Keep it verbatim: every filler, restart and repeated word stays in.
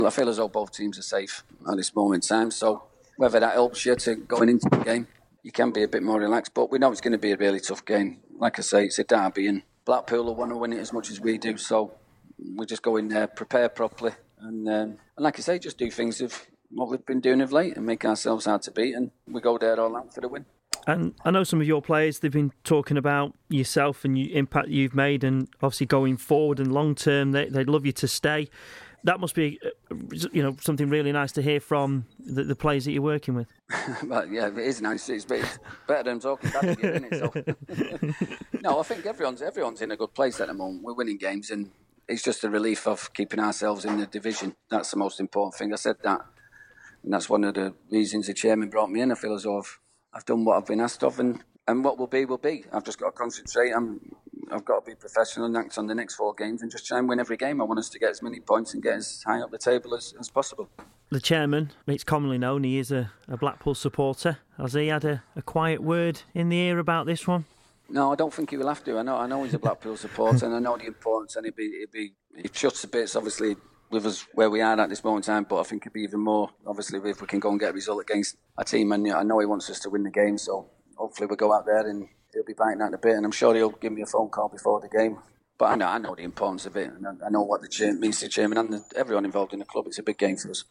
I feel as though both teams are safe at this moment in time, so whether that helps you to going into the game, you can be a bit more relaxed, but we know it's going to be a really tough game. Like I say, it's a derby, and Blackpool will want to win it as much as we do, so we just go in there, prepare properly, and, um, and like I say, just do things of what we've been doing of late and make ourselves hard to beat, and we go there all out for the win. And I know some of your players, they've been talking about yourself and the impact you've made, and obviously going forward and long term, they, they'd love you to stay. That must be, you know, something really nice to hear from the, the players that you're working with. Well, yeah, it is nice. It's better than talking back again, isn't it? So, no, I think everyone's everyone's in a good place at the moment. We're winning games, and it's just a relief of keeping ourselves in the division. That's the most important thing. I said that, and that's one of the reasons the chairman brought me in. I feel as though I've, I've done what I've been asked of, and, and what will be will be. I've just got to concentrate. I'm. I've got to be professional and act on the next four games and just try and win every game. I want us to get as many points and get as high up the table as, as possible. The chairman, it's commonly known, he is a, a Blackpool supporter. Has he had a, a quiet word in the ear about this one? No, I don't think he will have to. I know I know he's a Blackpool supporter and I know the importance, and he'd be, he'd be, he shuts the bits, obviously, with us where we are at this moment in time, but I think it'd be even more, obviously, if we can go and get a result against a team, and I know he wants us to win the game, so hopefully we'll go out there and he'll be biting at the bit, and I'm sure he'll give me a phone call before the game. But I know I know the importance of it, and I know what the chair, means to the chairman and the, everyone involved in the club. It's a big game for us.